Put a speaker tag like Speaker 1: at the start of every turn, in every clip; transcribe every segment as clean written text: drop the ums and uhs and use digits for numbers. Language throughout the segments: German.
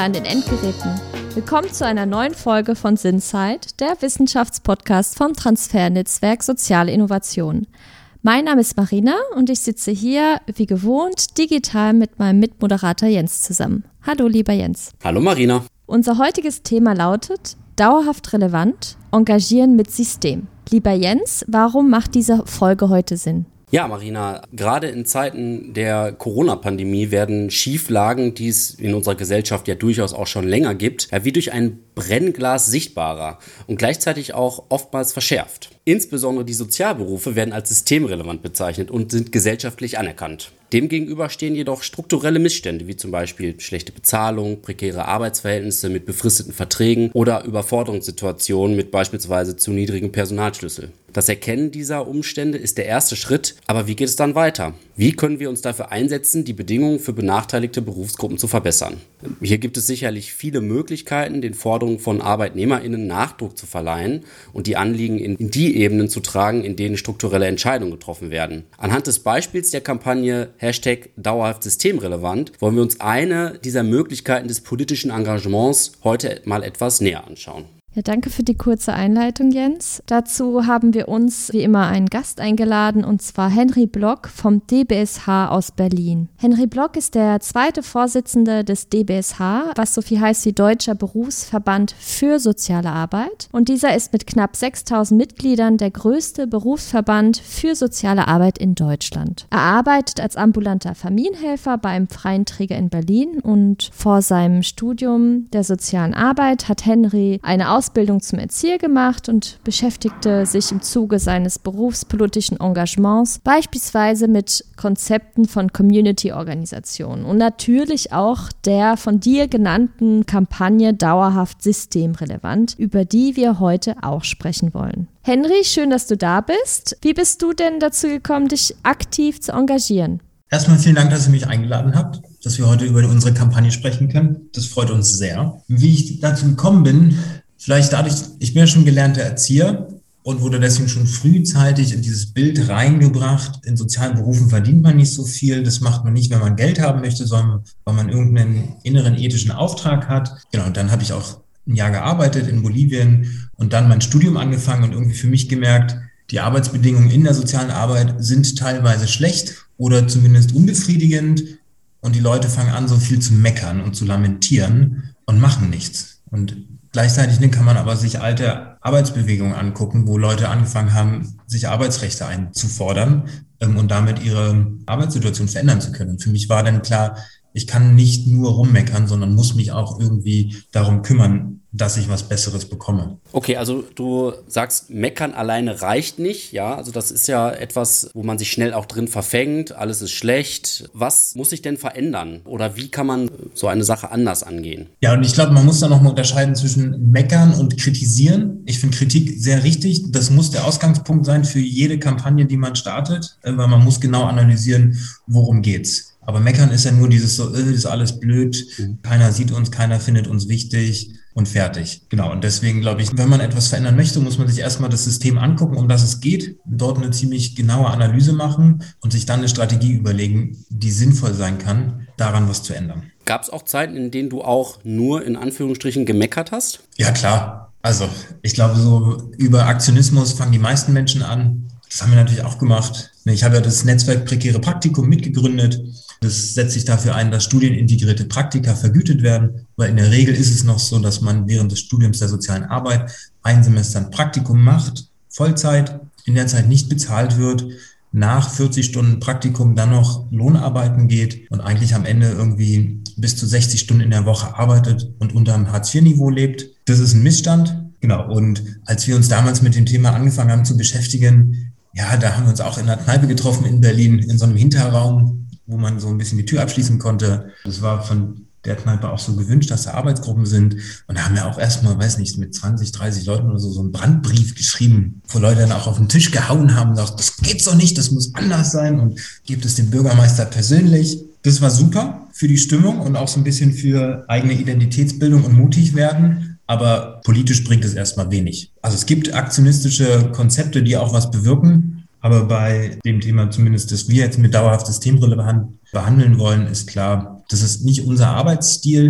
Speaker 1: an den Endgeräten. Willkommen zu einer neuen Folge von SinSide, der Wissenschaftspodcast vom Transfernetzwerk Soziale Innovation. Mein Name ist Marina und ich sitze hier, wie gewohnt, digital mit meinem Mitmoderator Jens zusammen. Hallo, lieber Jens.
Speaker 2: Hallo, Marina.
Speaker 1: Unser heutiges Thema lautet: dauerhaft relevant, engagieren mit System. Lieber Jens, warum macht diese Folge heute Sinn?
Speaker 2: Ja, Marina, gerade in Zeiten der Corona-Pandemie werden Schieflagen, die es in unserer Gesellschaft ja durchaus auch schon länger gibt, wie durch ein Brennglas sichtbarer und gleichzeitig auch oftmals verschärft. Insbesondere die Sozialberufe werden als systemrelevant bezeichnet und sind gesellschaftlich anerkannt. Demgegenüber stehen jedoch strukturelle Missstände, wie zum Beispiel schlechte Bezahlung, prekäre Arbeitsverhältnisse mit befristeten Verträgen oder Überforderungssituationen mit beispielsweise zu niedrigem Personalschlüssel. Das Erkennen dieser Umstände ist der erste Schritt, aber wie geht es dann weiter? Wie können wir uns dafür einsetzen, die Bedingungen für benachteiligte Berufsgruppen zu verbessern? Hier gibt es sicherlich viele Möglichkeiten, den Forderungen von ArbeitnehmerInnen Nachdruck zu verleihen und die Anliegen in die Ebenen zu tragen, in denen strukturelle Entscheidungen getroffen werden. Anhand des Beispiels der Kampagne #dauerhaft systemrelevant wollen wir uns eine dieser Möglichkeiten des politischen Engagements heute mal etwas näher anschauen.
Speaker 1: Ja, danke für die kurze Einleitung, Jens. Dazu haben wir uns wie immer einen Gast eingeladen, und zwar Henry Block vom DBSH aus Berlin. Henry Block ist der zweite Vorsitzende des DBSH, was so viel heißt wie Deutscher Berufsverband für soziale Arbeit. Und dieser ist mit knapp 6.000 Mitgliedern der größte Berufsverband für soziale Arbeit in Deutschland. Er arbeitet als ambulanter Familienhelfer bei einem freien Träger in Berlin, und vor seinem Studium der sozialen Arbeit hat Henry eine Ausbildung zum Erzieher gemacht und beschäftigte sich im Zuge seines berufspolitischen Engagements beispielsweise mit Konzepten von Community-Organisationen und natürlich auch der von dir genannten Kampagne dauerhaft systemrelevant, über die wir heute auch sprechen wollen. Henry, schön, dass du da bist. Wie bist du denn dazu gekommen, dich aktiv zu engagieren?
Speaker 3: Erstmal vielen Dank, dass ihr mich eingeladen habt, dass wir heute über unsere Kampagne sprechen können. Das freut uns sehr. Wie ich dazu gekommen bin, vielleicht dadurch, ich bin ja schon gelernter Erzieher und wurde deswegen schon frühzeitig in dieses Bild reingebracht. In sozialen Berufen verdient man nicht so viel. Das macht man nicht, wenn man Geld haben möchte, sondern weil man irgendeinen inneren ethischen Auftrag hat. Genau, und dann habe ich auch ein Jahr gearbeitet in Bolivien und dann mein Studium angefangen und irgendwie für mich gemerkt, die Arbeitsbedingungen in der sozialen Arbeit sind teilweise schlecht oder zumindest unbefriedigend. Und die Leute fangen an, so viel zu meckern und zu lamentieren und machen nichts. Und gleichzeitig kann man aber sich alte Arbeitsbewegungen angucken, wo Leute angefangen haben, sich Arbeitsrechte einzufordern und damit ihre Arbeitssituation verändern zu können. Und für mich war dann klar, ich kann nicht nur rummeckern, sondern muss mich auch irgendwie darum kümmern, dass ich was Besseres bekomme.
Speaker 2: Okay, also du sagst, meckern alleine reicht nicht, ja? Also das ist ja etwas, wo man sich schnell auch drin verfängt, alles ist schlecht. Was muss sich denn verändern? Oder wie kann man so eine Sache anders angehen?
Speaker 3: Ja, und ich glaube, man muss da nochmal unterscheiden zwischen meckern und kritisieren. Ich finde Kritik sehr richtig. Das muss der Ausgangspunkt sein für jede Kampagne, die man startet, weil man muss genau analysieren, worum geht's. Aber meckern ist ja nur dieses so, ist alles blöd, keiner sieht uns, keiner findet uns wichtig und fertig. Genau, und deswegen glaube ich, wenn man etwas verändern möchte, muss man sich erstmal das System angucken, um das es geht, dort eine ziemlich genaue Analyse machen und sich dann eine Strategie überlegen, die sinnvoll sein kann, daran was zu ändern.
Speaker 2: Gab es auch Zeiten, in denen du auch nur in Anführungsstrichen gemeckert hast?
Speaker 3: Ja, klar. Also ich glaube, so über Aktionismus fangen die meisten Menschen an. Das haben wir natürlich auch gemacht. Ich habe ja das Netzwerk Prekäre Praktikum mitgegründet. Das setzt sich dafür ein, dass studienintegrierte Praktika vergütet werden, weil in der Regel ist es noch so, dass man während des Studiums der sozialen Arbeit ein Semester ein Praktikum macht, Vollzeit, in der Zeit nicht bezahlt wird, nach 40 Stunden Praktikum dann noch Lohnarbeiten geht und eigentlich am Ende irgendwie bis zu 60 Stunden in der Woche arbeitet und unter einem Hartz-IV-Niveau lebt. Das ist ein Missstand. Genau. Und als wir uns damals mit dem Thema angefangen haben zu beschäftigen, ja, da haben wir uns auch in einer Kneipe getroffen in Berlin, in so einem Hinterraum, wo man so ein bisschen die Tür abschließen konnte. Das war von der Kneipe auch so gewünscht, dass da Arbeitsgruppen sind. Und da haben wir auch erstmal, mit 20, 30 Leuten oder so einen Brandbrief geschrieben, wo Leute dann auch auf den Tisch gehauen haben und gesagt, das geht's doch nicht, das muss anders sein und gebt es dem Bürgermeister persönlich. Das war super für die Stimmung und auch so ein bisschen für eigene Identitätsbildung und mutig werden. Aber politisch bringt es erstmal wenig. Also es gibt aktionistische Konzepte, die auch was bewirken. Aber bei dem Thema zumindest, das wir jetzt mit dauerhaft systemrelevant behandeln wollen, ist klar, das ist nicht unser Arbeitsstil.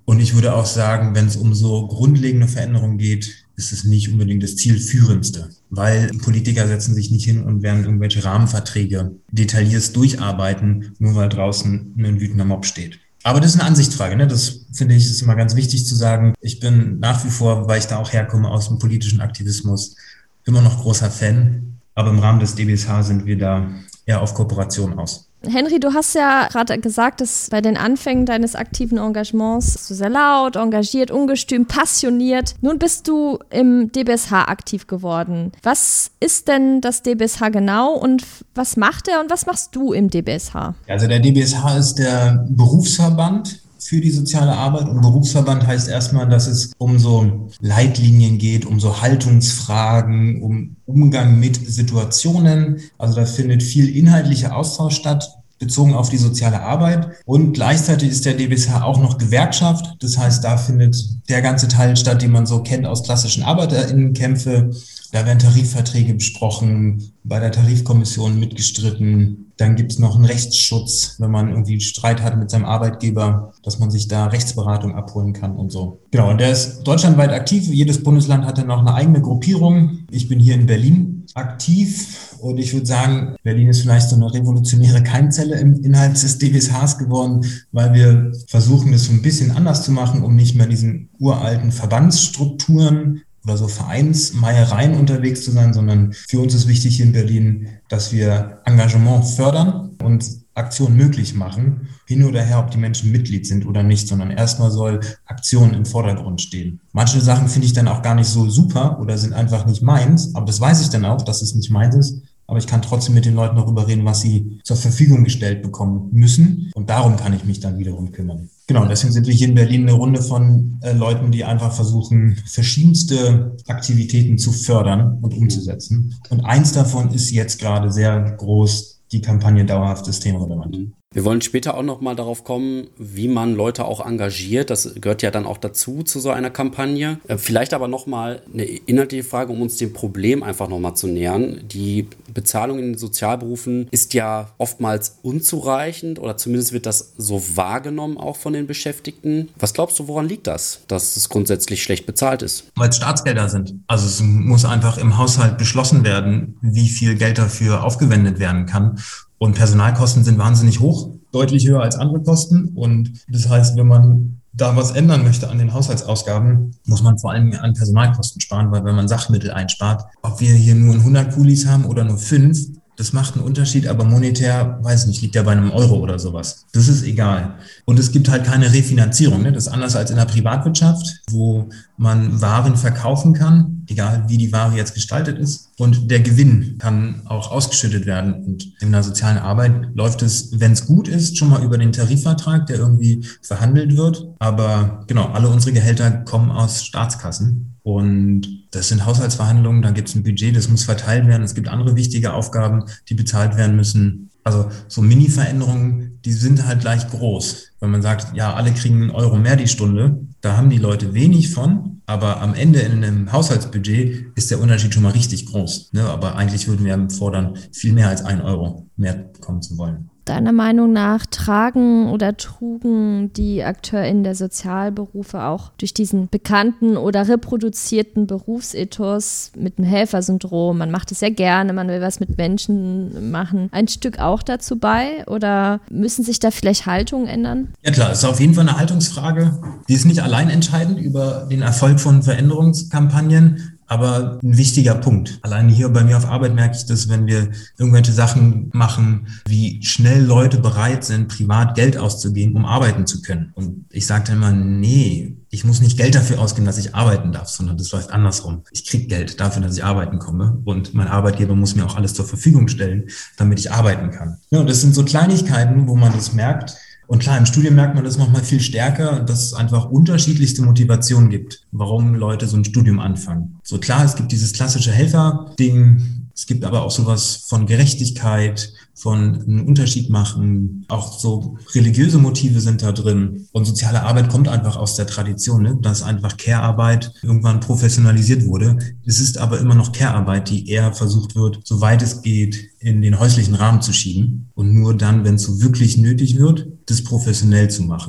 Speaker 3: Und ich würde auch sagen, wenn es um so grundlegende Veränderungen geht, ist es nicht unbedingt das Zielführendste, weil Politiker setzen sich nicht hin und werden irgendwelche Rahmenverträge detailliert durcharbeiten, nur weil draußen ein wütender Mob steht. Aber das ist eine Ansichtsfrage, ne? Das finde ich, ist immer ganz wichtig zu sagen. Ich bin nach wie vor, weil ich da auch herkomme aus dem politischen Aktivismus, immer noch großer Fan. Aber im Rahmen des DBSH sind wir da eher auf Kooperation aus.
Speaker 1: Henry, du hast ja gerade gesagt, dass bei den Anfängen deines aktiven Engagements du sehr laut, engagiert, ungestüm, passioniert. Nun bist du im DBSH aktiv geworden. Was ist denn das DBSH genau und was macht er und was machst du im DBSH?
Speaker 3: Also der DBSH ist der Berufsverband für die soziale Arbeit. Und Berufsverband heißt erstmal, dass es um so Leitlinien geht, um so Haltungsfragen, um Umgang mit Situationen. Also da findet viel inhaltlicher Austausch statt, bezogen auf die soziale Arbeit. Und gleichzeitig ist der DBSH auch noch Gewerkschaft. Das heißt, da findet der ganze Teil statt, den man so kennt aus klassischen ArbeiterInnenkämpfe. Da werden Tarifverträge besprochen, bei der Tarifkommission mitgestritten. Dann gibt es noch einen Rechtsschutz, wenn man irgendwie Streit hat mit seinem Arbeitgeber, dass man sich da Rechtsberatung abholen kann und so. Genau, und der ist deutschlandweit aktiv. Jedes Bundesland hat dann noch eine eigene Gruppierung. Ich bin hier in Berlin aktiv und ich würde sagen, Berlin ist vielleicht so eine revolutionäre Keimzelle im Inhalt des DBSHs geworden, weil wir versuchen, das so ein bisschen anders zu machen, um nicht mehr diesen uralten Verbandsstrukturen oder so Vereinsmeiereien unterwegs zu sein, sondern für uns ist wichtig hier in Berlin, dass wir Engagement fördern und Aktionen möglich machen, hin oder her, ob die Menschen Mitglied sind oder nicht, sondern erstmal soll Aktion im Vordergrund stehen. Manche Sachen finde ich dann auch gar nicht so super oder sind einfach nicht meins, aber das weiß ich dann auch, dass es nicht meins ist. Aber ich kann trotzdem mit den Leuten darüber reden, was sie zur Verfügung gestellt bekommen müssen. Und darum kann ich mich dann wiederum kümmern. Genau, deswegen sind wir hier in Berlin eine Runde von Leuten, die einfach versuchen, verschiedenste Aktivitäten zu fördern und umzusetzen. Und eins davon ist jetzt gerade sehr groß, die Kampagne dauerhaft systemrelevant.
Speaker 2: Wir wollen später auch noch mal darauf kommen, wie man Leute auch engagiert. Das gehört ja dann auch dazu, zu so einer Kampagne. Vielleicht aber noch mal eine inhaltliche Frage, um uns dem Problem einfach noch mal zu nähern. Die Bezahlung in den Sozialberufen ist ja oftmals unzureichend oder zumindest wird das so wahrgenommen auch von den Beschäftigten. Was glaubst du, woran liegt das, dass es grundsätzlich schlecht bezahlt ist?
Speaker 3: Weil es Staatsgelder sind. Also es muss einfach im Haushalt beschlossen werden, wie viel Geld dafür aufgewendet werden kann. Und Personalkosten sind wahnsinnig hoch, deutlich höher als andere Kosten. Und das heißt, wenn man da was ändern möchte an den Haushaltsausgaben, muss man vor allem an Personalkosten sparen, weil wenn man Sachmittel einspart, ob wir hier nur 100 Coolies haben oder nur 5, das macht einen Unterschied, aber monetär, weiß nicht, liegt ja bei einem Euro oder sowas. Das ist egal. Und es gibt halt keine Refinanzierung. Ne? Das ist anders als in der Privatwirtschaft, wo man Waren verkaufen kann, egal wie die Ware jetzt gestaltet ist. Und der Gewinn kann auch ausgeschüttet werden. Und in der sozialen Arbeit läuft es, wenn es gut ist, schon mal über den Tarifvertrag, der irgendwie verhandelt wird. Aber genau, alle unsere Gehälter kommen aus Staatskassen. Und das sind Haushaltsverhandlungen, da gibt es ein Budget, das muss verteilt werden. Es gibt andere wichtige Aufgaben, die bezahlt werden müssen. Also so Mini-Veränderungen, die sind halt gleich groß. Wenn man sagt, ja, alle kriegen einen Euro mehr die Stunde, da haben die Leute wenig von. Aber am Ende in einem Haushaltsbudget ist der Unterschied schon mal richtig groß. Ne? Aber eigentlich würden wir fordern, viel mehr als 1 Euro mehr bekommen zu wollen.
Speaker 1: Deiner Meinung nach tragen oder trugen die AkteurInnen der Sozialberufe auch durch diesen bekannten oder reproduzierten Berufsethos mit dem Helfersyndrom, man macht es sehr gerne, man will was mit Menschen machen, ein Stück auch dazu bei? Oder müssen sich da vielleicht Haltungen ändern?
Speaker 3: Ja klar, es ist auf jeden Fall eine Haltungsfrage. Die ist nicht allein entscheidend über den Erfolg von Veränderungskampagnen, aber ein wichtiger Punkt. Alleine hier bei mir auf Arbeit merke ich das, wenn wir irgendwelche Sachen machen, wie schnell Leute bereit sind, privat Geld auszugeben, um arbeiten zu können. Und ich sage dann immer, nee, ich muss nicht Geld dafür ausgeben, dass ich arbeiten darf, sondern das läuft andersrum. Ich kriege Geld dafür, dass ich arbeiten komme und mein Arbeitgeber muss mir auch alles zur Verfügung stellen, damit ich arbeiten kann. Ja, und das sind so Kleinigkeiten, wo man das merkt. Und klar, im Studium merkt man das nochmal viel stärker, dass es einfach unterschiedlichste Motivationen gibt, warum Leute so ein Studium anfangen. So klar, es gibt dieses klassische Helfer-Ding, es gibt aber auch sowas von Gerechtigkeit, von einen Unterschied machen, auch so religiöse Motive sind da drin. Und soziale Arbeit kommt einfach aus der Tradition, ne? Dass einfach Care-Arbeit irgendwann professionalisiert wurde. Es ist aber immer noch Care-Arbeit, die eher versucht wird, soweit es geht, in den häuslichen Rahmen zu schieben. Und nur dann, wenn es so wirklich nötig wird, das professionell zu machen.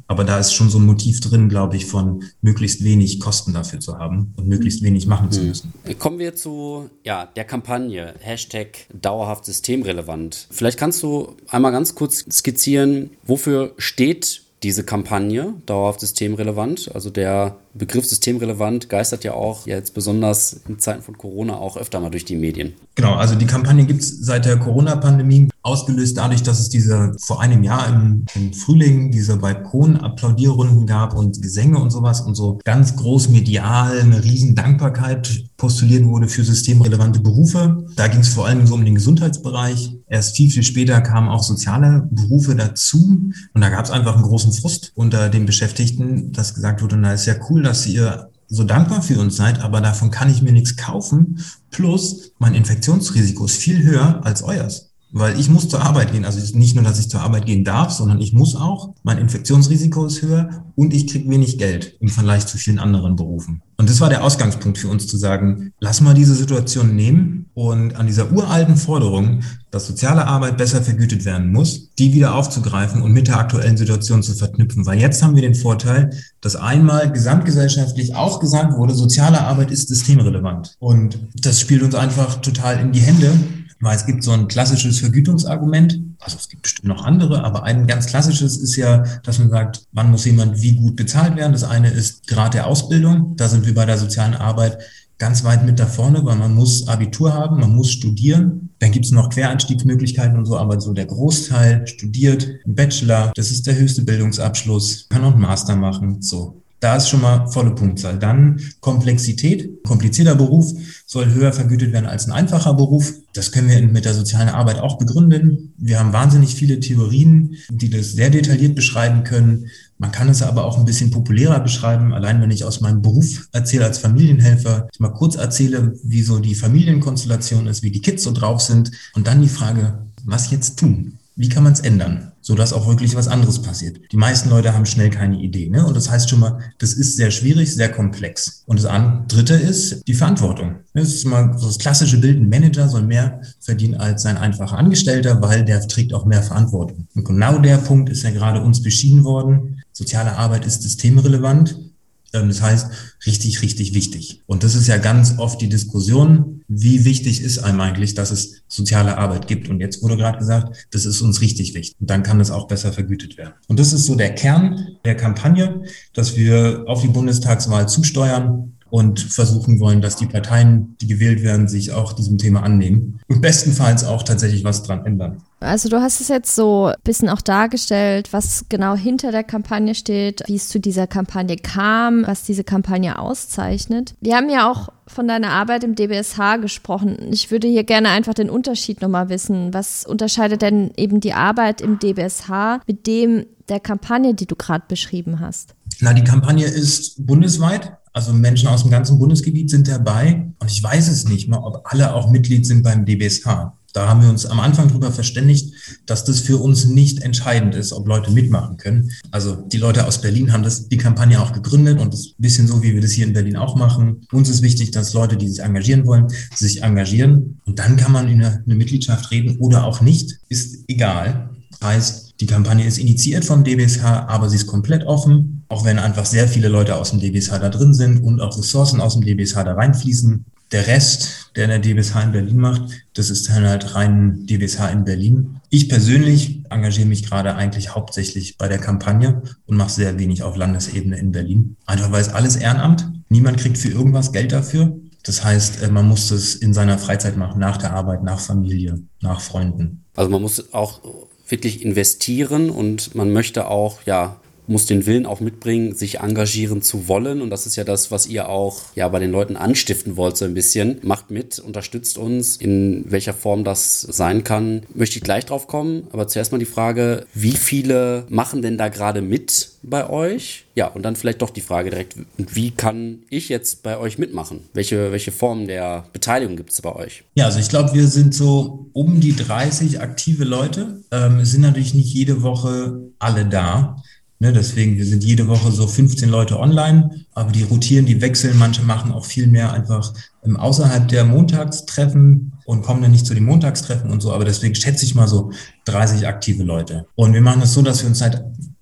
Speaker 3: Aber da ist schon so ein Motiv drin, glaube ich, von möglichst wenig Kosten dafür zu haben und möglichst wenig machen zu müssen.
Speaker 2: Kommen wir zu der Kampagne, #dauerhaft systemrelevant. Vielleicht kannst du einmal ganz kurz skizzieren, wofür steht diese Kampagne, dauerhaft systemrelevant? Also der Begriff systemrelevant geistert ja auch jetzt besonders in Zeiten von Corona auch öfter mal durch die Medien.
Speaker 3: Genau, also die Kampagne gibt es seit der Corona-Pandemie, ausgelöst dadurch, dass es vor einem Jahr im Frühling diese Balkon-Applaudierrunden gab und Gesänge und sowas und so ganz groß medial eine riesen Dankbarkeit postuliert wurde für systemrelevante Berufe. Da ging es vor allem so um den Gesundheitsbereich. Erst viel, viel später kamen auch soziale Berufe dazu und da gab es einfach einen großen Frust unter den Beschäftigten, dass gesagt wurde, na ist ja cool, dass ihr so dankbar für uns seid, aber davon kann ich mir nichts kaufen. Plus mein Infektionsrisiko ist viel höher als euers. Weil ich muss zur Arbeit gehen. Also nicht nur, dass ich zur Arbeit gehen darf, sondern ich muss auch. Mein Infektionsrisiko ist höher und ich kriege wenig Geld im Vergleich zu vielen anderen Berufen. Und das war der Ausgangspunkt für uns zu sagen, lass mal diese Situation nehmen und an dieser uralten Forderung, dass soziale Arbeit besser vergütet werden muss, die wieder aufzugreifen und mit der aktuellen Situation zu verknüpfen. Weil jetzt haben wir den Vorteil, dass einmal gesamtgesellschaftlich auch gesagt wurde, soziale Arbeit ist systemrelevant. Und das spielt uns einfach total in die Hände. Weil es gibt so ein klassisches Vergütungsargument, also es gibt bestimmt noch andere, aber ein ganz klassisches ist ja, dass man sagt, wann muss jemand wie gut bezahlt werden. Das eine ist Grad der Ausbildung, da sind wir bei der sozialen Arbeit ganz weit mit da vorne, weil man muss Abitur haben, man muss studieren. Dann gibt es noch Quereinstiegsmöglichkeiten und so, aber so der Großteil studiert, ein Bachelor, das ist der höchste Bildungsabschluss, kann auch einen Master machen, so. Da ist schon mal volle Punktzahl. Dann Komplexität. Komplizierter Beruf soll höher vergütet werden als ein einfacher Beruf. Das können wir mit der sozialen Arbeit auch begründen. Wir haben wahnsinnig viele Theorien, die das sehr detailliert beschreiben können. Man kann es aber auch ein bisschen populärer beschreiben. Allein wenn ich aus meinem Beruf erzähle als Familienhelfer, ich mal kurz erzähle, wie so die Familienkonstellation ist, wie die Kids so drauf sind. Und dann die Frage, was jetzt tun? Wie kann man es ändern, sodass auch wirklich was anderes passiert? Die meisten Leute haben schnell keine Idee, ne? Und das heißt schon mal, das ist sehr schwierig, sehr komplex. Und das Dritte ist die Verantwortung. Das ist mal so das klassische Bild, ein Manager soll mehr verdienen als sein einfacher Angestellter, weil der trägt auch mehr Verantwortung. Und genau der Punkt ist ja gerade uns beschieden worden. Soziale Arbeit ist systemrelevant. Das heißt, richtig, richtig wichtig. Und das ist ja ganz oft die Diskussion, wie wichtig ist einem eigentlich, dass es soziale Arbeit gibt. Und jetzt wurde gerade gesagt, das ist uns richtig wichtig. Und dann kann das auch besser vergütet werden. Und das ist so der Kern der Kampagne, dass wir auf die Bundestagswahl zusteuern und versuchen wollen, dass die Parteien, die gewählt werden, sich auch diesem Thema annehmen und bestenfalls auch tatsächlich was dran ändern.
Speaker 1: Also du hast es jetzt so ein bisschen auch dargestellt, was genau hinter der Kampagne steht, wie es zu dieser Kampagne kam, was diese Kampagne auszeichnet. Wir haben ja auch von deiner Arbeit im DBSH gesprochen. Ich würde hier gerne einfach den Unterschied nochmal wissen. Was unterscheidet denn eben die Arbeit im DBSH mit dem der Kampagne, die du gerade beschrieben hast?
Speaker 3: Na, die Kampagne ist bundesweit. Also Menschen aus dem ganzen Bundesgebiet sind dabei. Und ich weiß es nicht mal, ob alle auch Mitglied sind beim DBSH. Da haben wir uns am Anfang darüber verständigt, dass das für uns nicht entscheidend ist, ob Leute mitmachen können. Also die Leute aus Berlin haben die Kampagne auch gegründet und das ist ein bisschen so, wie wir das hier in Berlin auch machen. Uns ist wichtig, dass Leute, die sich engagieren wollen, sich engagieren. Und dann kann man in eine Mitgliedschaft reden oder auch nicht. Ist egal. Heißt, die Kampagne ist initiiert vom DBSH, aber sie ist komplett offen. Auch wenn einfach sehr viele Leute aus dem DBSH da drin sind und auch Ressourcen aus dem DBSH da reinfließen. Der Rest, der DBSH in Berlin macht, das ist dann halt rein DBSH in Berlin. Ich persönlich engagiere mich gerade eigentlich hauptsächlich bei der Kampagne und mache sehr wenig auf Landesebene in Berlin. Einfach weil es alles Ehrenamt. Niemand kriegt für irgendwas Geld dafür. Das heißt, man muss das in seiner Freizeit machen, nach der Arbeit, nach Familie, nach Freunden.
Speaker 2: Also man muss auch wirklich investieren und man möchte auch, muss den Willen auch mitbringen, sich engagieren zu wollen. Und das ist ja das, was ihr auch bei den Leuten anstiften wollt, so ein bisschen. Macht mit, unterstützt uns, in welcher Form das sein kann. Möchte ich gleich drauf kommen. Aber zuerst mal die Frage, wie viele machen denn da gerade mit bei euch? Ja, und dann vielleicht doch die Frage direkt, wie kann ich jetzt bei euch mitmachen? Welche Formen der Beteiligung gibt es bei euch?
Speaker 3: Ja, also ich glaube, wir sind so um die 30 aktive Leute. Es sind natürlich nicht jede Woche alle da. Deswegen, wir sind jede Woche so 15 Leute online, aber die rotieren, die wechseln. Manche machen auch viel mehr einfach außerhalb der Montagstreffen und kommen dann nicht zu den Montagstreffen und so. Aber deswegen schätze ich mal so 30 aktive Leute. Und wir machen es so, dass wir uns seit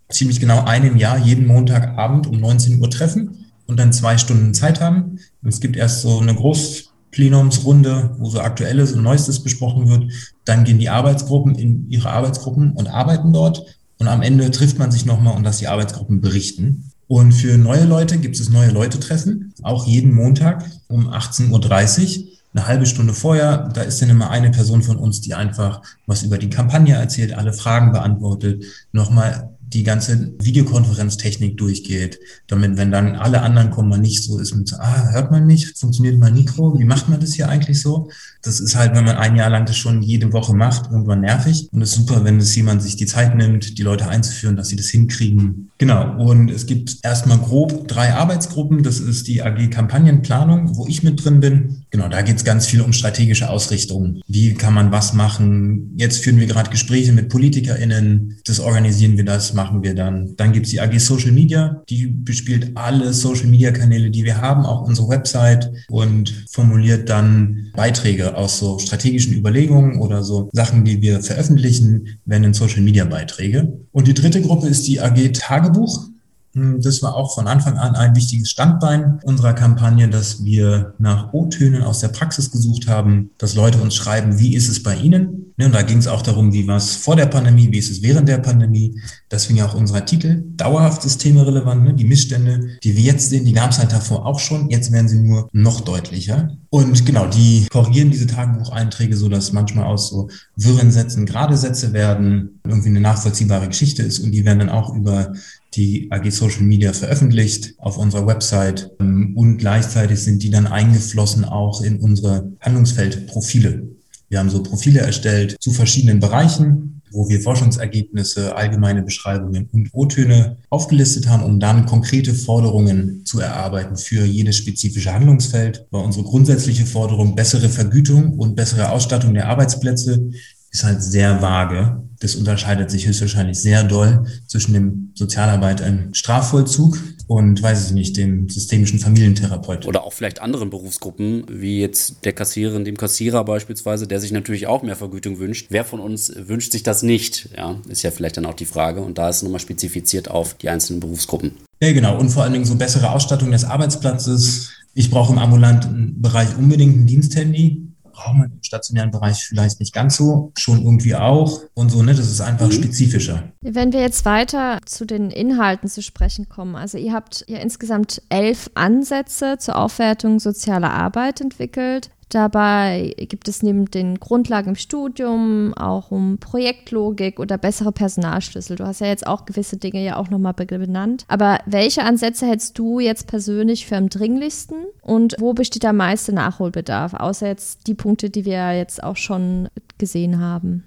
Speaker 3: ziemlich genau einem Jahr jeden Montagabend um 19 Uhr treffen und dann 2 Stunden Zeit haben. Und es gibt erst so eine Großplenumsrunde, wo so Aktuelles und Neuestes besprochen wird. Dann gehen die Arbeitsgruppen in ihre Arbeitsgruppen und arbeiten dort. Und am Ende trifft man sich nochmal und dass die Arbeitsgruppen berichten. Und für neue Leute gibt es neue Leute-Treffen, auch jeden Montag um 18:30 Uhr. Eine halbe Stunde vorher, da ist dann immer eine Person von uns, die einfach was über die Kampagne erzählt, alle Fragen beantwortet, nochmal die ganze Videokonferenztechnik durchgeht, damit, wenn dann alle anderen kommen, man nicht so ist mit, hört man mich, funktioniert mein Mikro, wie macht man das hier eigentlich so? Das ist halt, wenn man ein Jahr lang das schon jede Woche macht, irgendwann nervig. Und es ist super, wenn es jemand sich die Zeit nimmt, die Leute einzuführen, dass sie das hinkriegen. Genau. Und es gibt erstmal grob 3 Arbeitsgruppen. Das ist die AG Kampagnenplanung, wo ich mit drin bin. Genau, da geht es ganz viel um strategische Ausrichtung. Wie kann man was machen? Jetzt führen wir gerade Gespräche mit PolitikerInnen. Das organisieren wir, das machen wir dann. Dann gibt es die AG Social Media. Die bespielt alle Social Media Kanäle, die wir haben, auch unsere Website und formuliert dann Beiträge aus so strategischen Überlegungen oder so Sachen, die wir veröffentlichen, werden in Social-Media-Beiträge. Und die dritte Gruppe ist die AG Tagebuch. Das war auch von Anfang an ein wichtiges Standbein unserer Kampagne, dass wir nach O-Tönen aus der Praxis gesucht haben, dass Leute uns schreiben, wie ist es bei ihnen? Und da ging es auch darum, wie war es vor der Pandemie, wie ist es während der Pandemie. Deswegen auch unser Titel, dauerhaft systemrelevant. Die Missstände, die wir jetzt sehen, die gab es halt davor auch schon. Jetzt werden sie nur noch deutlicher. Und genau, die korrigieren diese Tagebucheinträge so, dass manchmal aus so wirren Sätzen gerade Sätze werden, irgendwie eine nachvollziehbare Geschichte ist. Und die werden dann auch über die AG Social Media veröffentlicht auf unserer Website und gleichzeitig sind die dann eingeflossen auch in unsere Handlungsfeldprofile. Wir haben so Profile erstellt zu verschiedenen Bereichen, wo wir Forschungsergebnisse, allgemeine Beschreibungen und O-Töne aufgelistet haben, um dann konkrete Forderungen zu erarbeiten für jedes spezifische Handlungsfeld. Weil unsere grundsätzliche Forderung, bessere Vergütung und bessere Ausstattung der Arbeitsplätze, ist halt sehr vage. Das unterscheidet sich höchstwahrscheinlich sehr doll zwischen dem Sozialarbeiter im Strafvollzug und, weiß ich nicht, dem systemischen Familientherapeut.
Speaker 2: Oder auch vielleicht anderen Berufsgruppen, wie jetzt der Kassiererin, dem Kassierer beispielsweise, der sich natürlich auch mehr Vergütung wünscht. Wer von uns wünscht sich das nicht? Ja, ist ja vielleicht dann auch die Frage. Und da ist es nochmal spezifiziert auf die einzelnen Berufsgruppen.
Speaker 3: Ja, genau. Und vor allen Dingen so bessere Ausstattung des Arbeitsplatzes. Ich brauche im ambulanten Bereich unbedingt ein Diensthandy. Braucht man im stationären Bereich vielleicht nicht ganz so, schon irgendwie auch und so, ne? Das ist einfach spezifischer.
Speaker 1: Wenn wir jetzt weiter zu den Inhalten zu sprechen kommen, also ihr habt ja insgesamt 11 Ansätze zur Aufwertung sozialer Arbeit entwickelt. Dabei gibt es neben den Grundlagen im Studium auch um Projektlogik oder bessere Personalschlüssel. Du hast ja jetzt auch gewisse Dinge ja auch nochmal benannt. Aber welche Ansätze hältst du jetzt persönlich für am dringlichsten und wo besteht der meiste Nachholbedarf, außer jetzt die Punkte, die wir jetzt auch schon gesehen haben?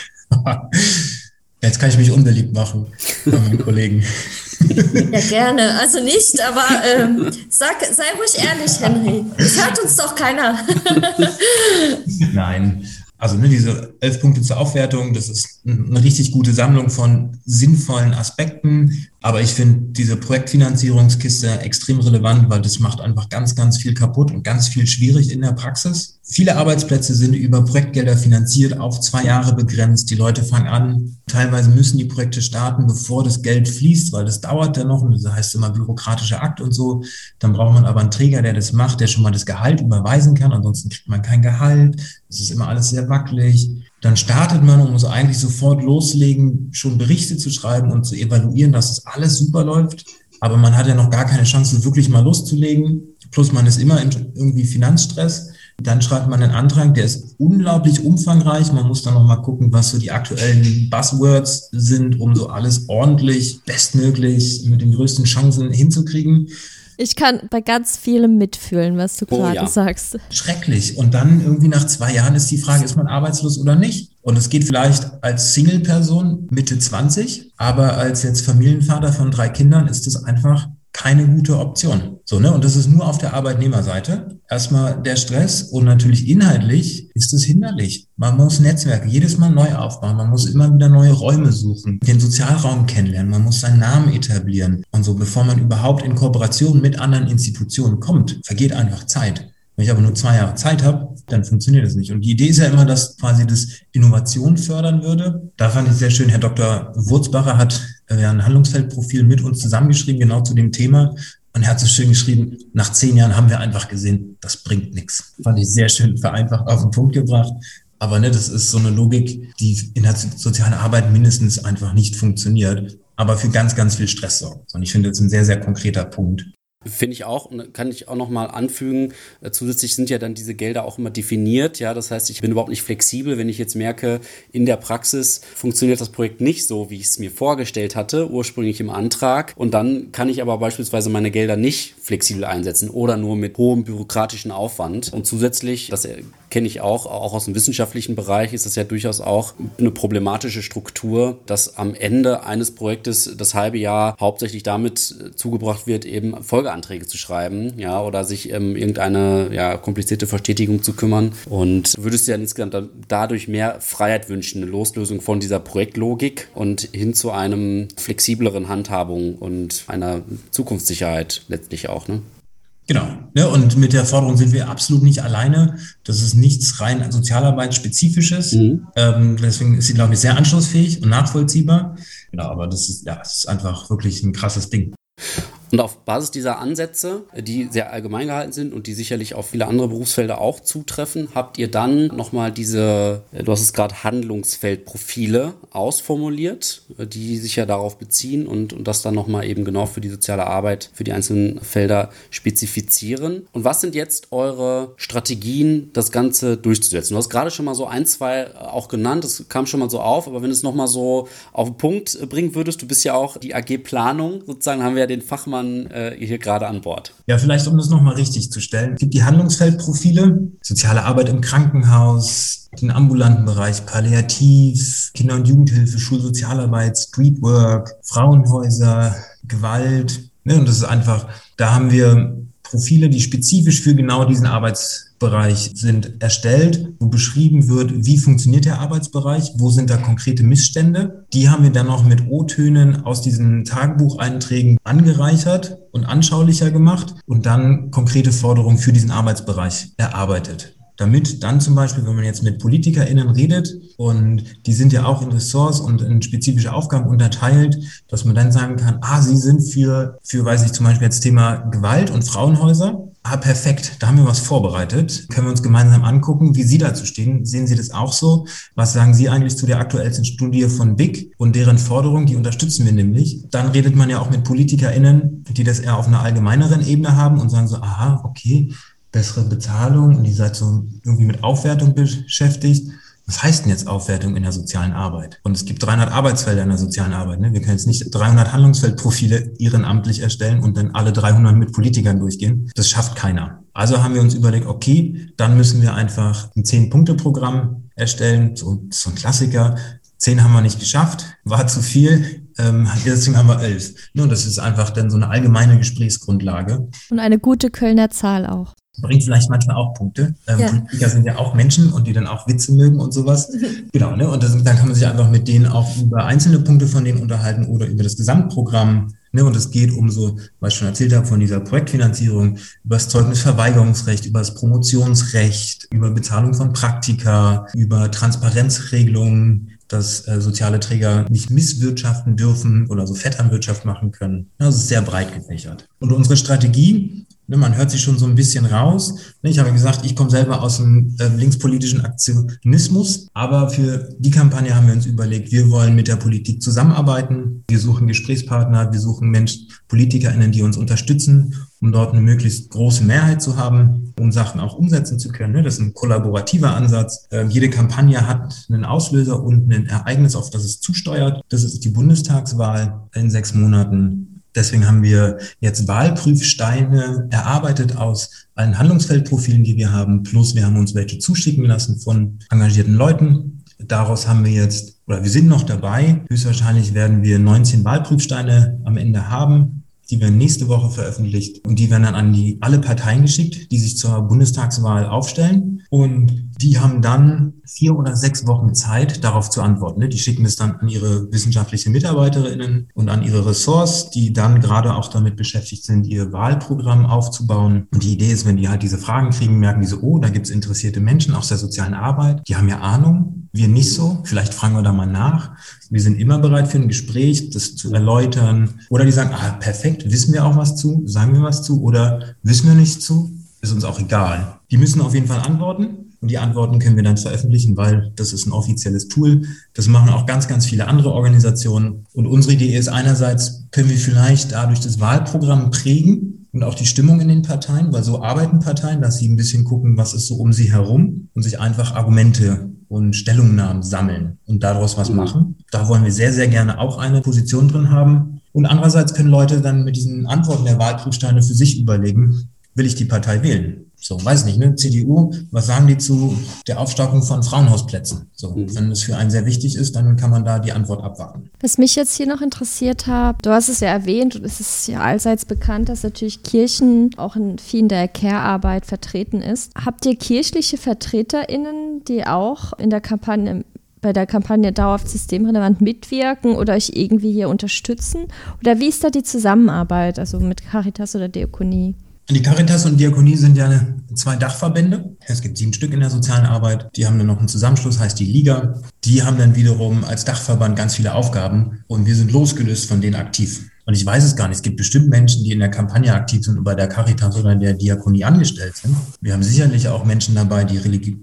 Speaker 3: Jetzt kann ich mich unbeliebt machen bei meinen Kollegen.
Speaker 4: Ja, gerne. Also nicht, aber sei ruhig ehrlich, Henry. Das hört uns doch keiner.
Speaker 3: Nein. Also diese 11 Punkte zur Aufwertung, das ist eine richtig gute Sammlung von sinnvollen Aspekten. Aber ich finde diese Projektfinanzierungskiste extrem relevant, weil das macht einfach ganz, ganz viel kaputt und ganz viel schwierig in der Praxis. Viele Arbeitsplätze sind über Projektgelder finanziert, auf 2 Jahre begrenzt. Die Leute fangen an. Teilweise müssen die Projekte starten, bevor das Geld fließt, weil das dauert dann noch. Und das heißt immer bürokratischer Akt und so. Dann braucht man aber einen Träger, der das macht, der schon mal das Gehalt überweisen kann. Ansonsten kriegt man kein Gehalt. Das ist immer alles sehr wackelig. Dann startet man und muss eigentlich sofort loslegen, schon Berichte zu schreiben und zu evaluieren, dass das alles super läuft. Aber man hat ja noch gar keine Chance, wirklich mal loszulegen. Plus man ist immer in irgendwie Finanzstress. Dann schreibt man einen Antrag, der ist unglaublich umfangreich. Man muss dann noch mal gucken, was so die aktuellen Buzzwords sind, um so alles ordentlich, bestmöglich, mit den größten Chancen hinzukriegen.
Speaker 1: Ich kann bei ganz vielem mitfühlen, was du gerade sagst.
Speaker 3: Schrecklich. Und dann irgendwie nach 2 Jahren ist die Frage, ist man arbeitslos oder nicht? Und es geht vielleicht als Single-Person Mitte 20, aber als jetzt Familienvater von 3 Kindern ist das einfach keine gute Option. So, ne? Und das ist nur auf der Arbeitnehmerseite. Erstmal der Stress und natürlich inhaltlich ist es hinderlich. Man muss Netzwerke jedes Mal neu aufbauen. Man muss immer wieder neue Räume suchen, den Sozialraum kennenlernen. Man muss seinen Namen etablieren. Und so, bevor man überhaupt in Kooperation mit anderen Institutionen kommt, vergeht einfach Zeit. Wenn ich aber nur 2 Jahre Zeit habe, dann funktioniert es nicht. Und die Idee ist ja immer, dass quasi das Innovation fördern würde. Da fand ich sehr schön, Herr Dr. Wurzbacher hat ja ein Handlungsfeldprofil mit uns zusammengeschrieben, genau zu dem Thema. Und er hat so schön geschrieben, nach 10 Jahren haben wir einfach gesehen, das bringt nichts. Fand ich sehr schön vereinfacht auf den Punkt gebracht. Aber ne, das ist so eine Logik, die in der sozialen Arbeit mindestens einfach nicht funktioniert, aber für ganz, ganz viel Stress sorgt. Und ich finde, das ist ein sehr, sehr konkreter Punkt.
Speaker 2: Finde ich auch, und kann ich auch nochmal anfügen, zusätzlich sind ja dann diese Gelder auch immer definiert, ja, das heißt, ich bin überhaupt nicht flexibel, wenn ich jetzt merke, in der Praxis funktioniert das Projekt nicht so, wie ich es mir vorgestellt hatte, ursprünglich im Antrag, und dann kann ich aber beispielsweise meine Gelder nicht flexibel einsetzen oder nur mit hohem bürokratischen Aufwand. Und zusätzlich, das kenne ich auch aus dem wissenschaftlichen Bereich, ist das ja durchaus auch eine problematische Struktur, dass am Ende eines Projektes das halbe Jahr hauptsächlich damit zugebracht wird, eben Folgeanträge zu schreiben, ja, oder sich irgendeine komplizierte Verstetigung zu kümmern. Und würdest du ja insgesamt dadurch mehr Freiheit wünschen, eine Loslösung von dieser Projektlogik und hin zu einem flexibleren Handhabung und einer Zukunftssicherheit letztlich auch, ne?
Speaker 3: Genau. Ja, und mit der Forderung sind wir absolut nicht alleine. Das ist nichts rein Sozialarbeit-Spezifisches. Deswegen ist sie, glaube ich, sehr anschlussfähig und nachvollziehbar. Genau, aber das ist einfach wirklich ein krasses Ding.
Speaker 2: Und auf Basis dieser Ansätze, die sehr allgemein gehalten sind und die sicherlich auf viele andere Berufsfelder auch zutreffen, habt ihr dann nochmal du hast es gerade Handlungsfeldprofile ausformuliert, die sich ja darauf beziehen und das dann nochmal eben genau für die soziale Arbeit, für die einzelnen Felder spezifizieren. Und was sind jetzt eure Strategien, das Ganze durchzusetzen? Du hast gerade schon mal so 1, 2 auch genannt, das kam schon mal so auf, aber wenn du es nochmal so auf den Punkt bringen würdest, du bist ja auch die AG Planung, sozusagen haben wir ja den Fachmann hier gerade an Bord.
Speaker 3: Ja, vielleicht um das nochmal richtig zu stellen. Es gibt die Handlungsfeldprofile, soziale Arbeit im Krankenhaus, den ambulanten Bereich, Palliativ, Kinder- und Jugendhilfe, Schulsozialarbeit, Streetwork, Frauenhäuser, Gewalt. Ne, und das ist einfach, da haben wir Profile, die spezifisch für genau diesen Arbeitsbereich sind, erstellt, wo beschrieben wird, wie funktioniert der Arbeitsbereich, wo sind da konkrete Missstände. Die haben wir dann noch mit O-Tönen aus diesen Tagebucheinträgen angereichert und anschaulicher gemacht und dann konkrete Forderungen für diesen Arbeitsbereich erarbeitet. Damit dann zum Beispiel, wenn man jetzt mit PolitikerInnen redet und die sind ja auch in Ressorts und in spezifische Aufgaben unterteilt, dass man dann sagen kann, sie sind für weiß ich, zum Beispiel jetzt Thema Gewalt und Frauenhäuser. Perfekt, da haben wir was vorbereitet. Können wir uns gemeinsam angucken, wie Sie dazu stehen. Sehen Sie das auch so? Was sagen Sie eigentlich zu der aktuellsten Studie von BIC und deren Forderung? Die unterstützen wir nämlich. Dann redet man ja auch mit PolitikerInnen, die das eher auf einer allgemeineren Ebene haben und sagen so, okay, bessere Bezahlung und ihr seid so irgendwie mit Aufwertung beschäftigt. Was heißt denn jetzt Aufwertung in der sozialen Arbeit? Und es gibt 300 Arbeitsfelder in der sozialen Arbeit. Ne? Wir können jetzt nicht 300 Handlungsfeldprofile ehrenamtlich erstellen und dann alle 300 mit Politikern durchgehen. Das schafft keiner. Also haben wir uns überlegt, okay, dann müssen wir einfach ein 10-Punkte-Programm erstellen. So ein Klassiker. 10 haben wir nicht geschafft, war zu viel. Deswegen haben wir 11. Und das ist einfach dann so eine allgemeine Gesprächsgrundlage.
Speaker 1: Und eine gute Kölner Zahl auch.
Speaker 3: Bringt vielleicht manchmal auch Punkte. Politiker sind ja auch Menschen und die dann auch Witze mögen und sowas. Genau, ne? Und dann kann man sich einfach mit denen auch über einzelne Punkte von denen unterhalten oder über das Gesamtprogramm. Ne? Und es geht um so, was ich schon erzählt habe, von dieser Projektfinanzierung, über das Zeugnisverweigerungsrecht, über das Promotionsrecht, über Bezahlung von Praktika, über Transparenzregelungen, dass soziale Träger nicht misswirtschaften dürfen oder so Vetternwirtschaft machen können. Das ist sehr breit gefächert. Und unsere Strategie, man hört sich schon so ein bisschen raus. Ich habe gesagt, ich komme selber aus dem linkspolitischen Aktionismus, aber für die Kampagne haben wir uns überlegt, wir wollen mit der Politik zusammenarbeiten. Wir suchen Gesprächspartner, wir suchen PolitikerInnen, die uns unterstützen, um dort eine möglichst große Mehrheit zu haben, um Sachen auch umsetzen zu können. Das ist ein kollaborativer Ansatz. Jede Kampagne hat einen Auslöser und ein Ereignis, auf das es zusteuert. Das ist die Bundestagswahl in 6 Monaten. Deswegen haben wir jetzt Wahlprüfsteine erarbeitet aus allen Handlungsfeldprofilen, die wir haben. Plus wir haben uns welche zuschicken lassen von engagierten Leuten. Daraus haben wir jetzt, oder wir sind noch dabei. Höchstwahrscheinlich werden wir 19 Wahlprüfsteine am Ende haben. Die werden nächste Woche veröffentlicht und die werden dann an alle Parteien geschickt, die sich zur Bundestagswahl aufstellen. Und die haben dann 4 oder 6 Wochen Zeit, darauf zu antworten. Die schicken es dann an ihre wissenschaftlichen MitarbeiterInnen und an ihre Ressorts, die dann gerade auch damit beschäftigt sind, ihr Wahlprogramm aufzubauen. Und die Idee ist, wenn die halt diese Fragen kriegen, merken die so, oh, da gibt es interessierte Menschen aus der sozialen Arbeit, die haben ja Ahnung, wir nicht so. Vielleicht fragen wir da mal nach. Wir sind immer bereit für ein Gespräch, das zu erläutern. Oder die sagen, perfekt, wissen wir auch was zu, sagen wir was zu oder wissen wir nichts zu, ist uns auch egal. Die müssen auf jeden Fall antworten. Und die Antworten können wir dann veröffentlichen, weil das ist ein offizielles Tool. Das machen auch ganz, ganz viele andere Organisationen. Und unsere Idee ist einerseits, können wir vielleicht dadurch das Wahlprogramm prägen und auch die Stimmung in den Parteien, weil so arbeiten Parteien, dass sie ein bisschen gucken, was ist so um sie herum und sich einfach Argumente und Stellungnahmen sammeln und daraus was machen. Da wollen wir sehr, sehr gerne auch eine Position drin haben. Und andererseits können Leute dann mit diesen Antworten der Wahlprüfsteine für sich überlegen, will ich die Partei wählen? So, weiß nicht, CDU, was sagen die zu der Aufstockung von Frauenhausplätzen? So, wenn es für einen sehr wichtig ist, dann kann man da die Antwort abwarten.
Speaker 1: Was mich jetzt hier noch interessiert hat, du hast es ja erwähnt und es ist ja allseits bekannt, dass natürlich Kirchen auch in vielen der Care-Arbeit vertreten ist. Habt ihr kirchliche VertreterInnen, die auch in der Kampagne bei der Kampagne dauerhaft systemrelevant mitwirken oder euch irgendwie hier unterstützen? Oder wie ist da die Zusammenarbeit, also mit Caritas oder Diakonie?
Speaker 3: Die Caritas und Diakonie sind ja 2 Dachverbände. Es gibt 7 Stück in der sozialen Arbeit. Die haben dann noch einen Zusammenschluss, heißt die Liga. Die haben dann wiederum als Dachverband ganz viele Aufgaben und wir sind losgelöst von denen aktiv. Und ich weiß es gar nicht. Es gibt bestimmt Menschen, die in der Kampagne aktiv sind und bei der Caritas oder der Diakonie angestellt sind. Wir haben sicherlich auch Menschen dabei, die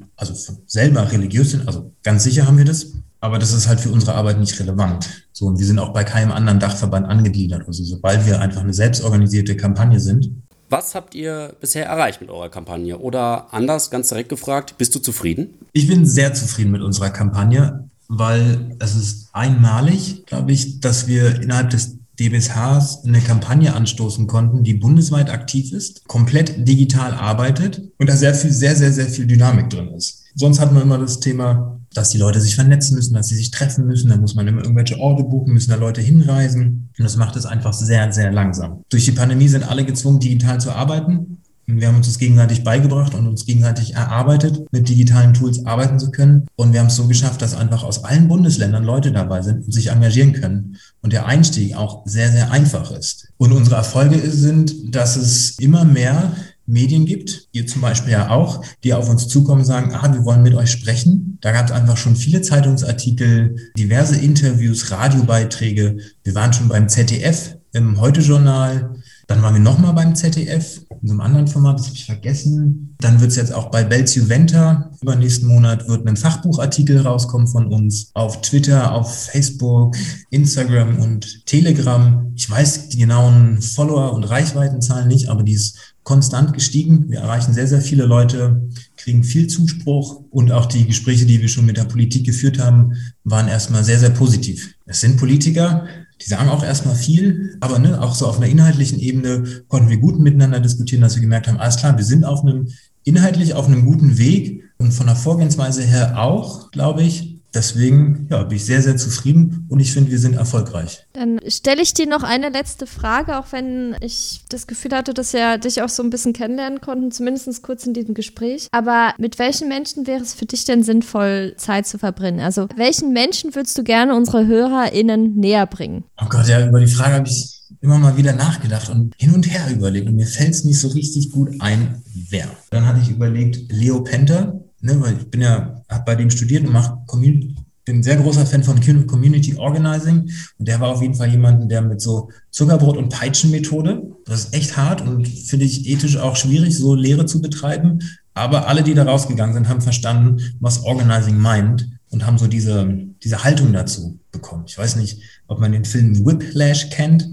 Speaker 3: selber religiös sind. Also ganz sicher haben wir das. Aber das ist halt für unsere Arbeit nicht relevant. So, und wir sind auch bei keinem anderen Dachverband angegliedert. Also sobald wir einfach eine selbstorganisierte Kampagne sind.
Speaker 2: Was habt ihr bisher erreicht mit eurer Kampagne? Oder anders, ganz direkt gefragt, bist du zufrieden?
Speaker 3: Ich bin sehr zufrieden mit unserer Kampagne, weil es ist einmalig, glaube ich, dass wir innerhalb des DBSHs eine Kampagne anstoßen konnten, die bundesweit aktiv ist, komplett digital arbeitet und da sehr, sehr, sehr viel Dynamik drin ist. Sonst hat man immer das Thema, dass die Leute sich vernetzen müssen, dass sie sich treffen müssen, da muss man immer irgendwelche Orte buchen, müssen da Leute hinreisen und das macht es einfach sehr, sehr langsam. Durch die Pandemie sind alle gezwungen, digital zu arbeiten. Wir haben uns das gegenseitig beigebracht und uns gegenseitig erarbeitet, mit digitalen Tools arbeiten zu können. Und wir haben es so geschafft, dass einfach aus allen Bundesländern Leute dabei sind und sich engagieren können. Und der Einstieg auch sehr, sehr einfach ist. Und unsere Erfolge sind, dass es immer mehr Medien gibt, ihr zum Beispiel ja auch, die auf uns zukommen und sagen, wir wollen mit euch sprechen. Da gab es einfach schon viele Zeitungsartikel, diverse Interviews, Radiobeiträge. Wir waren schon beim ZDF, im Heute-Journal. Dann waren wir nochmal beim ZDF, in so einem anderen Format, das habe ich vergessen. Dann wird es jetzt auch bei Belz Juventa, übernächsten Monat wird ein Fachbuchartikel rauskommen von uns. Auf Twitter, auf Facebook, Instagram und Telegram. Ich weiß die genauen Follower- und Reichweitenzahlen nicht, aber die ist konstant gestiegen. Wir erreichen sehr, sehr viele Leute, kriegen viel Zuspruch und auch die Gespräche, die wir schon mit der Politik geführt haben, waren erstmal sehr, sehr positiv. Es sind Politiker, die sagen auch erstmal viel, aber auch so auf einer inhaltlichen Ebene konnten wir gut miteinander diskutieren, dass wir gemerkt haben, alles klar, wir sind inhaltlich auf einem guten Weg und von der Vorgehensweise her auch, glaube ich. Deswegen bin ich sehr, sehr zufrieden und ich finde, wir sind erfolgreich.
Speaker 1: Dann stelle ich dir noch eine letzte Frage, auch wenn ich das Gefühl hatte, dass wir dich auch so ein bisschen kennenlernen konnten, zumindest kurz in diesem Gespräch. Aber mit welchen Menschen wäre es für dich denn sinnvoll, Zeit zu verbringen? Also welchen Menschen würdest du gerne unsere HörerInnen näher bringen?
Speaker 3: Oh Gott, ja, über die Frage habe ich immer mal wieder nachgedacht und hin und her überlegt und mir fällt es nicht so richtig gut ein, wer. Dann hatte ich überlegt, Leo Penter, weil ich habe bei dem studiert und bin ein sehr großer Fan von Community Organizing und der war auf jeden Fall jemand, der mit so Zuckerbrot- und Peitschenmethode, das ist echt hart und finde ich ethisch auch schwierig, so Lehre zu betreiben, aber alle, die da rausgegangen sind, haben verstanden, was Organizing meint und haben so diese Haltung dazu bekommen. Ich weiß nicht, ob man den Film Whiplash kennt.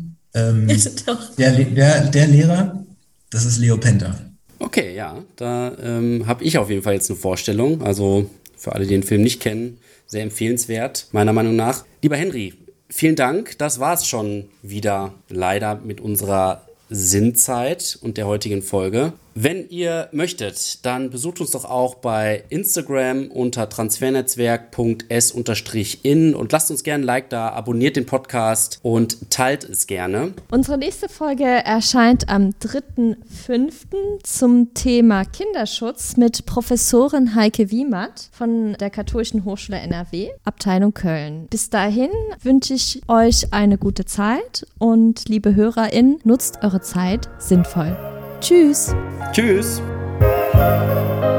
Speaker 3: Der Lehrer, das ist Leo Penter.
Speaker 2: Okay, ja, da habe ich auf jeden Fall jetzt eine Vorstellung. Also für alle, die den Film nicht kennen, sehr empfehlenswert, meiner Meinung nach. Lieber Henry, vielen Dank. Das war es schon wieder leider mit unserer Sinnzeit und der heutigen Folge. Wenn ihr möchtet, dann besucht uns doch auch bei Instagram unter transfernetzwerk.s_in und lasst uns gerne ein Like da, abonniert den Podcast und teilt es gerne.
Speaker 1: Unsere nächste Folge erscheint am 3.5. zum Thema Kinderschutz mit Professorin Heike Wiemert von der Katholischen Hochschule NRW, Abteilung Köln. Bis dahin wünsche ich euch eine gute Zeit und liebe HörerInnen, nutzt eure Zeit sinnvoll. Tschüss!
Speaker 2: Tschüss!